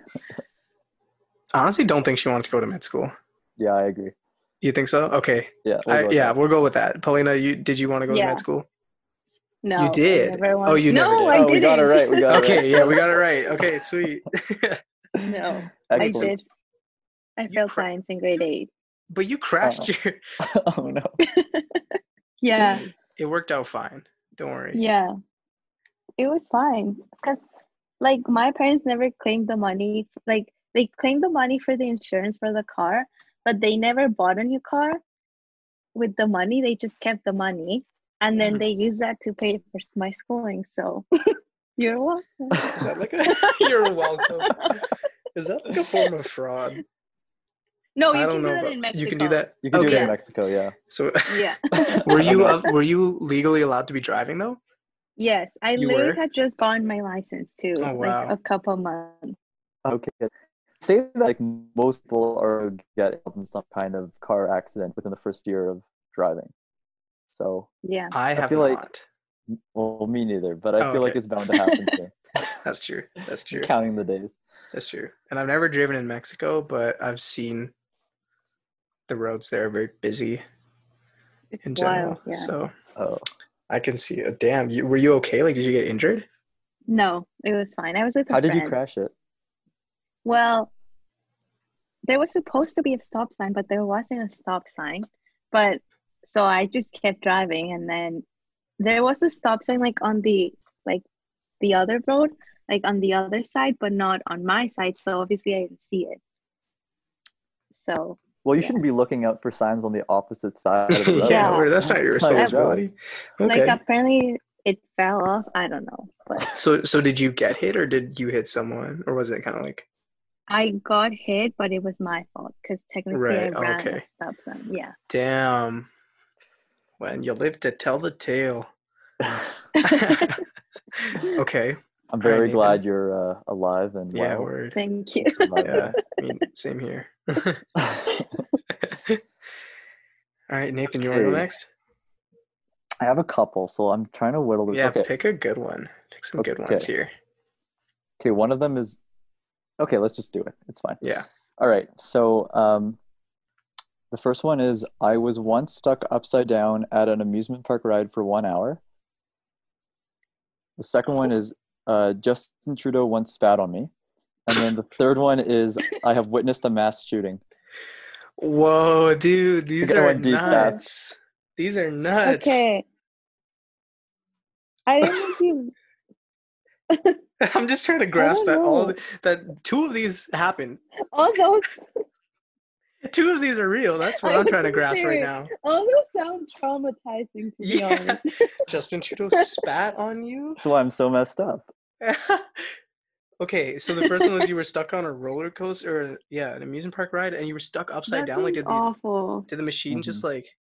I honestly don't think she wanted to go to med school. Yeah, I agree. You think so? Okay. Yeah, we'll I, go with yeah, that. we'll go with that. Paulina, you did you want to go to Yeah. med school? no, You did? I never Oh, wanted- you never no, did. I Oh, didn't. we got it right. We got it Okay, right. yeah, we got it right. Okay, sweet. No, I Excellent. did. I failed cra- science in grade eight. But you crashed Uh-oh. your. Oh no. Yeah, It worked out fine. Don't worry. yeah. It was fine because, like, my parents never claimed the money. Like, they claimed the money for the insurance for the car, but they never bought a new car with the money. They just kept the money, and then Mhm. they used that to pay for s- my schooling. So, you're welcome. Is that like a? You're welcome. Is that like a form of fraud? No, I you don't can know do that about- in Mexico. You can do that. You can do it Okay. in Mexico, yeah. So, Yeah. were you uh, were you legally allowed to be driving though? Yes, I You literally were? had just gotten my license too, Oh, like wow. a couple months. Okay. Say that like most people are get in some kind of car accident within the first year of driving. So, Yeah. I have feel like- not. well, me neither, but I Oh, feel like okay. it's bound to happen soon. That's true. That's true. Counting the days. That's true. And I've never driven in Mexico, but I've seen the roads there are very busy It's in general. wild. Yeah. So Oh, I can see it. Damn, you, were you okay? Like, did you get injured? No, it was fine. I was with a how did you friend. crash it? Well, there was supposed to be a stop sign, but there wasn't a stop sign. But so I just kept driving, and then there was a stop sign like on the like the other road, like on the other side, but not on my side. So obviously I didn't see it. So Well, you Yeah. shouldn't be looking out for signs on the opposite side of the road. yeah, Yeah. well, that's not your That's not your responsibility. Okay. like apparently it fell off. I don't know, but so, so did you get hit, or did you hit someone, or was it kind of like? I got hit, but it was my fault because technically Right, I ran okay. a stop sign. Yeah. Damn. When you live to tell the tale. Okay. I'm All right, very Nathan. glad you're uh, alive and Yeah, well. word. Thank you. survived Yeah, I mean, same here. that. All right, Nathan, you want to go Okay. next? I have a couple, so I'm trying to whittle this. Yeah, Okay. pick a good one. Pick some good ones Okay. here. Okay, one of them is okay, let's just do it. It's fine. Yeah. All right. So, um the first one is I was once stuck upside down at an amusement park ride for one hour. The second one is uh, Justin Trudeau once spat on me. And then the third one is I have witnessed a mass shooting. Whoa, dude, these I are went deep fast. nuts. These are nuts. Okay. I didn't think you. I'm just trying to grasp don't that all know. the, that two of these happened. All those. Two of these are real. That's what I I'm trying to was grasp right there. now. All those sound traumatizing, to be Yeah. honest. Justin Trudeau spat on you? That's why I'm so messed up. Okay, so the first one was you were stuck on a roller coaster, or yeah, an amusement park ride, and you were stuck upside That down. Like, seems did the awful. did the machine just Mhm. like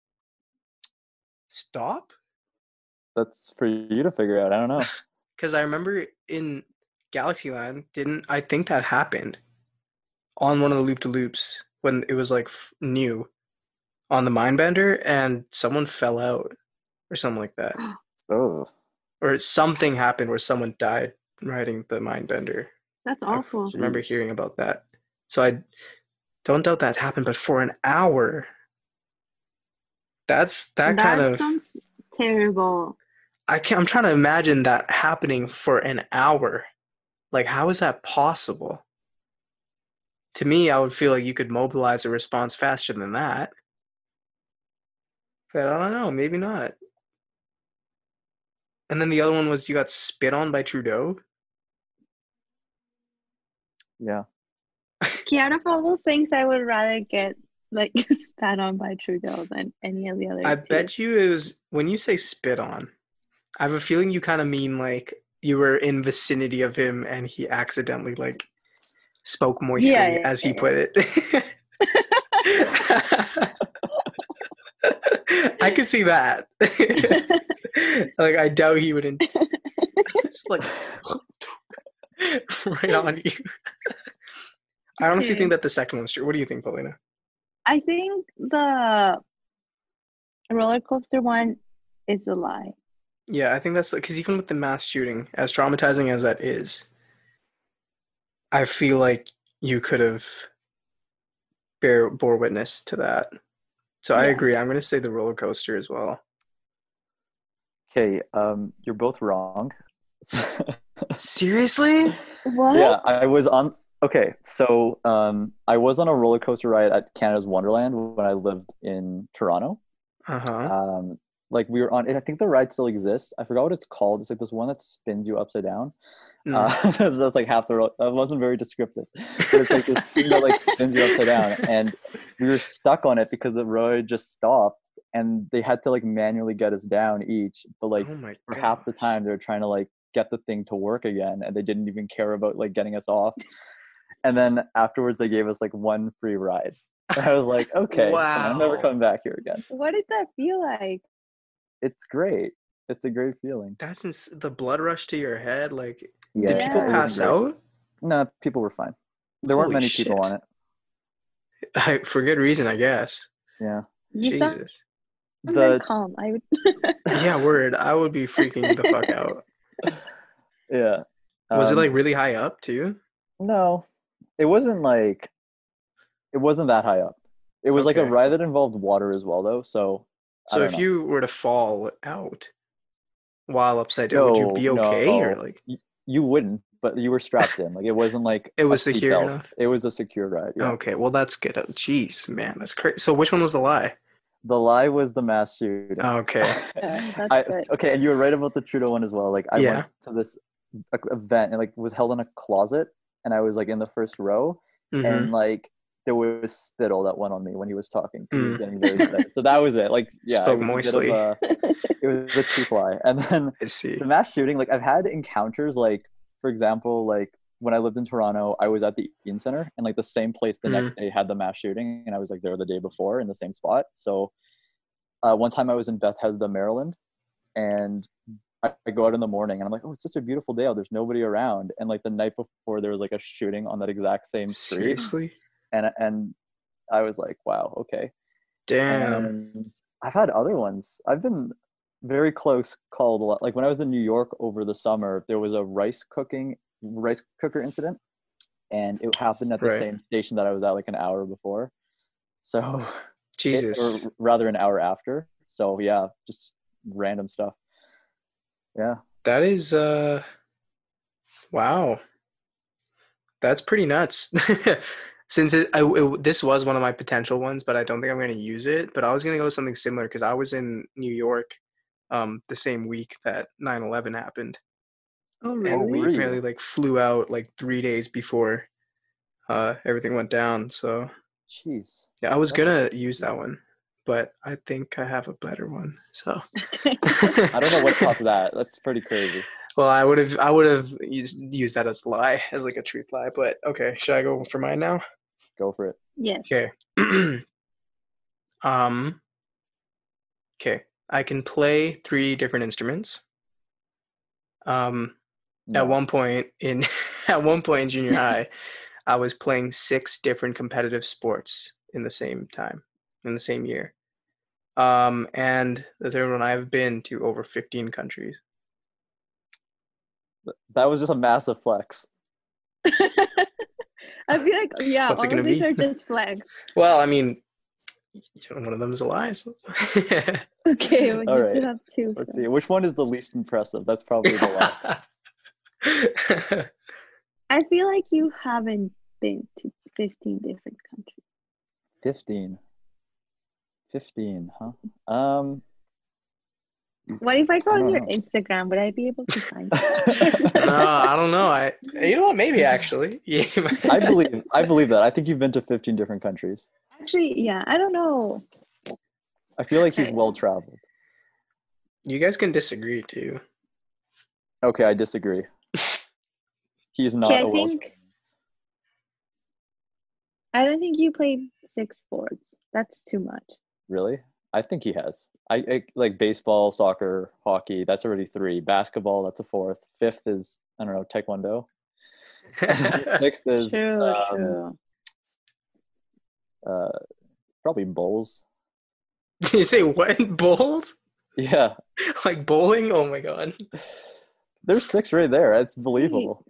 stop? That's for you to figure out. I don't know. Because I remember in Galaxyland, didn't I think that happened on one of the loop to loops when it was like f- new on the Mindbender, and someone fell out or something like that, Oh. or something happened where someone died riding the Mindbender. That's I awful. remember Jeez. hearing about that, so I don't doubt that happened. But for an hour, that's that, That kind of. sounds terrible. I can't. I'm trying to imagine that happening for an hour. Like, how is that possible? To me, I would feel like you could mobilize a response faster than that. But I don't know, maybe not. And then the other one was you got spit on by Trudeau. Yeah. Okay, out of all those things, I would rather get like spat on by Trudeau than any of the other I two. bet you it was, when you say spit on, I have a feeling you kind of mean like you were in vicinity of him and he accidentally like spoke moistly, Yeah, yeah, as he yeah, put it. I could see that. Like, I doubt he would. In- it's like right on you. I honestly Okay. think that the second one's true. What do you think, Paulina? I think the roller coaster one is a lie. Yeah, I think that's because even with the mass shooting, as traumatizing as that is, I feel like you could have bear bore witness to that. So I Yeah. agree. I'm going to say the roller coaster as well. Okay, um, you're both wrong. Seriously? What? Yeah, I was on. Okay, so um, I was on a roller coaster ride at Canada's Wonderland when I lived in Toronto. Uh huh. Um, like we were on, I think the ride still exists. I forgot what it's called. It's like this one that spins you upside down. Mm. Uh, that's, that's like half the road. That wasn't very descriptive, but it's like this thing that like spins you upside down, and we were stuck on it because the ride just stopped, and they had to like manually get us down each. But like Oh my for god. half the time, they were trying to like get the thing to work again, and they didn't even care about like getting us off. And then afterwards, they gave us like one free ride. And I was like, okay, fine, I'm never Wow. coming back here again. What did that feel like? It's great. It's a great feeling. That's ins- the blood rush to your head. Like, Yeah, did people Yeah. it was pass great. out? No, people were fine. There weren't Holy many shit. people on it. I, for good reason, I guess. Yeah. You sound Jesus. very The calm. I would. Yeah, word. I would be freaking the fuck out. yeah. Was it Um, like really high up too? no, it wasn't like it wasn't that high up. It was like a Okay. ride that involved water as well, though. So I So don't if know. you were to fall out while upside down, would you No, be okay, or no, like Y- you wouldn't. But you were strapped in. Like it wasn't like it a was secure seatbelt. enough? It was a secure ride. Yeah. Okay, well that's good. Oh, jeez, man, that's crazy. So which one was the lie? The lie was the mass shooting. Okay. Yeah, that's I good. okay, and you were right about the Trudeau one as well. Like I Yeah. went to this e- event and like was held in a closet, and I was like in the first row, Mm-hmm. and like there was spittle that went on me when he was talking because he was Mm. getting very excited. So that was it. Like yeah, Spoke it was moistly. a bit of a it was a truth lie. And then I see. the mass shooting, like I've had encounters, like for example, like when I lived in Toronto, I was at the Eaton Center, and like the same place the Mm. next day had the mass shooting, and I was like there the day before in the same spot. So uh, one time I was in Bethesda, Maryland, and I, I go out in the morning and I'm like, oh, it's such a beautiful day out. There's nobody around. And like the night before, there was like a shooting on that exact same street. Seriously? And and I was like, wow, okay. Damn. And I've had other ones. I've been very close called a lot. Like when I was in New York over the summer, there was a rice cooking rice cooker incident, and it happened at the Right. same station that I was at like an hour before. So, Jesus. it, or rather an hour after. So yeah, just random stuff. Yeah. That is uh wow. That's pretty nuts. Since it, I, it, this was one of my potential ones, but I don't think I'm going to use it. But I was going to go with something similar because I was in New York um, the same week that nine eleven happened. Oh, And Oh, we were you? apparently like flew out like three days before uh, everything went down. So Jeez. yeah, I was That's- going to use that one, but I think I have a better one. So I don't know what taught that. That's pretty crazy. Well, I would have I would have used, used that as a lie, as like a truth lie. But okay, should I go for mine now? Go for it. Yes. Okay. um. Okay, I can play three different instruments. Um, No. at one point in at one point in junior high, I was playing six different competitive sports in the same time, in the same year. Um, and the third one, I've been to over fifteen countries. That was just a massive flex. I feel like, yeah, What's it all gonna of these be? are just flags. Well, I mean, one of them is a lie. So. Okay, well, All you right. still have two. Let's so- see. Which one is the least impressive? That's probably the lie. I feel like you haven't been to fifteen different countries. Fifteen. Fifteen, huh? Um. What if I go I on don't your know. Instagram? Would I be able to find it? No, I don't know. I you know what? Maybe actually. Yeah. I believe. I believe that. I think you've been to fifteen different countries. Actually, yeah, I don't know. I feel like he's well traveled. You guys can disagree too. Okay, I disagree. He's not Okay, a I well. think I don't think you played six sports. That's too much. Really? I think he has. I, I like baseball, soccer, hockey. That's already three. Basketball. That's a fourth. Fifth is I don't know taekwondo. Sixth is True, um, true. uh, probably bowls. You say what? Bowls? Yeah, Like bowling? Oh my god. there's six right there. It's believable.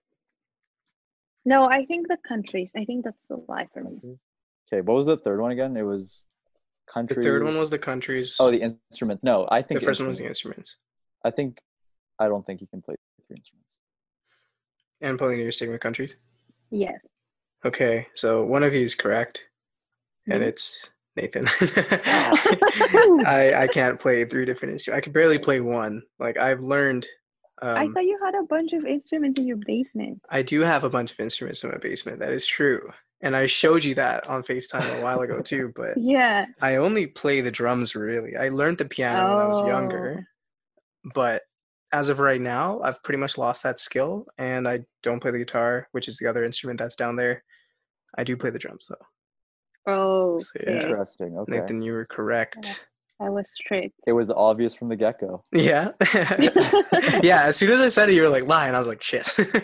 No, I think the countries. I think that's the lie for me. Okay, what was the third one again? It was The countries. third one was the countries. Oh, the instrument. No, I think the first one was the instruments. instruments. I think I don't think you can play three instruments. And playing your sticking with countries. Yes. Okay, so one of you is correct. And Mhm. it's Nathan. I I can't play three different instruments. I could barely play one. Like I've learned um, I thought you had a bunch of instruments in your basement. I do have a bunch of instruments in my basement. That is true. And I showed you that on FaceTime a while ago too, but Yeah. I only play the drums really. I learned the piano when I was younger, but as of right now, I've pretty much lost that skill and I don't play the guitar, which is the other instrument that's down there. I do play the drums though. Oh, So, okay. yeah. Interesting. Okay, Nathan, you were correct. I was strict. it was obvious from the get go. Yeah. Yeah, as soon as I said it, you were like, lie, and I was like, shit.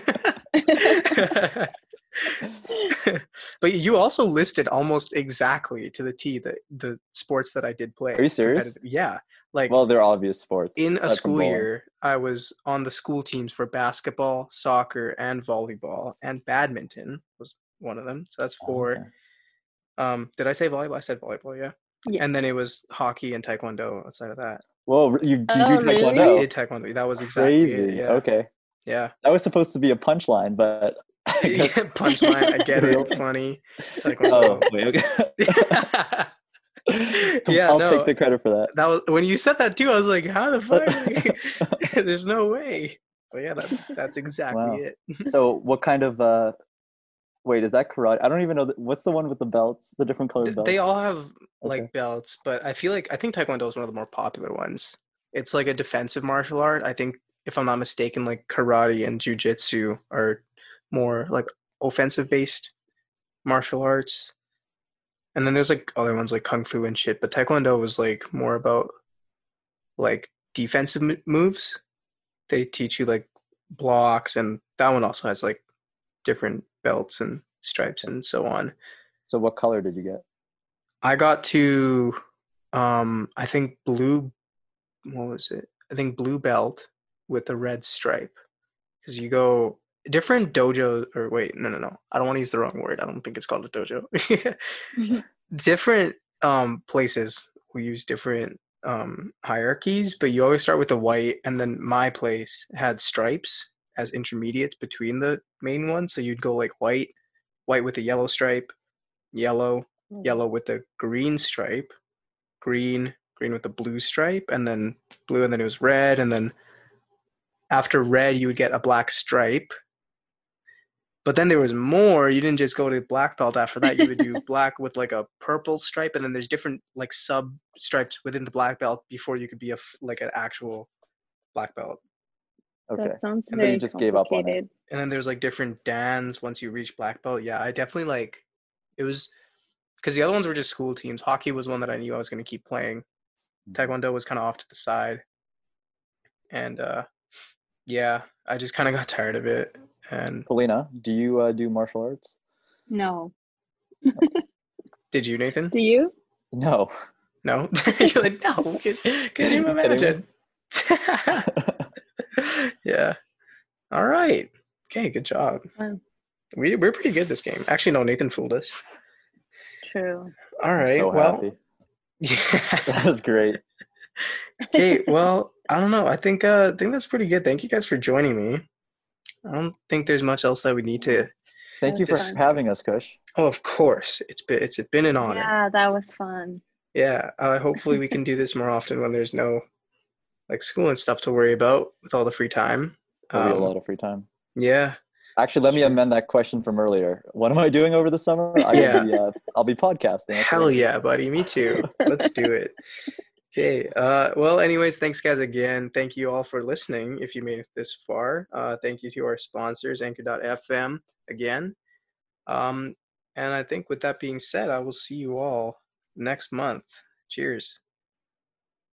But you also listed almost exactly to the T the, the sports that I did play. Are you serious? competitive- Yeah. Like Well, they're obvious sports. in a aside from school bowling. year, I was on the school teams for basketball, soccer, and volleyball, and badminton was one of them. So that's Oh, four. okay. Um, did I say volleyball? I said volleyball, yeah. Yeah. And then it was hockey and taekwondo outside of that. Whoa, you, you Oh, do really? taekwondo? I did taekwondo. That was exactly Crazy. it. Yeah. Okay, Yeah. that was supposed to be a punchline, but I guess- Punchline. I get Real- it. Funny. Oh, Taekwondo. wait, okay. Yeah, I'll no. take the credit for that. That was when you said that too. I was like, "How the fuck? There's no way." But yeah, that's that's exactly Wow. it. So, what kind of? uh Wait, is that karate? I don't even know. The, what's the one with the belts? The different colored Th- belts. They all have like Okay. belts, but I feel like I think Taekwondo is one of the more popular ones. It's like a defensive martial art. I think, if I'm not mistaken, like karate and jujitsu are more like offensive based martial arts. And then there's like other ones like kung fu and shit, but Taekwondo was like more about like defensive m- moves. they teach you like blocks, and that one also has like different belts and stripes and so on. So what color did you get? I got to, um, I think blue. What was it? I think blue belt with a red stripe. Because you go different dojo, or wait, no, no, no. I don't want to use the wrong word. I don't think it's called a dojo. Different um, places will use different um, hierarchies, but you always start with the white, and then my place had stripes as intermediates between the main ones. So you'd go like white, white with a yellow stripe, yellow, yellow with a green stripe, green, green with a blue stripe, and then blue, and then it was red, and then after red you would get a black stripe. But then there was more. You didn't just go to black belt after that. You would do black with like a purple stripe, and then there's different like sub stripes within the black belt before you could be a like an actual black belt. Okay. That sounds And so very you just gave up on it. complicated. And then there's like different dans once you reach black belt. Yeah, I definitely like it was because the other ones were just school teams. Hockey was one that I knew I was going to keep playing. Taekwondo was kind of off to the side. And uh, yeah, I just kind of got tired of it. And Polina, do you uh, do martial arts? No. did you, Nathan? Do you? No. No? You're like, no. Could, could you imagine? Yeah. All right. Okay, good job. Wow. We, we're pretty good this game. Actually, no, Nathan fooled us. True. All I'm right. so well, happy. yeah. That was great. Okay, well, I don't know. I think uh, I think that's pretty good. Thank you guys for joining me. I don't think there's much else that we need to. Thank you for Just- having us, Kush. Oh, of course. It's been it's been an honor. Yeah, that was fun. Yeah. Uh, hopefully, we can do this more often when there's no like school and stuff to worry about with all the free time. There'll be Um, a lot of free time. Yeah. Actually, let me Sure. amend that question from earlier. What am I doing over the summer? I Yeah. will be, uh, I'll be podcasting. That's Hell right. yeah, buddy. Me too. Let's do it. Okay. Uh, well, anyways, thanks, guys, again. Thank you all for listening if you made it this far. Uh, thank you to our sponsors, Anchor dot F M, again. Um, and I think with that being said, I will see you all next month. Cheers.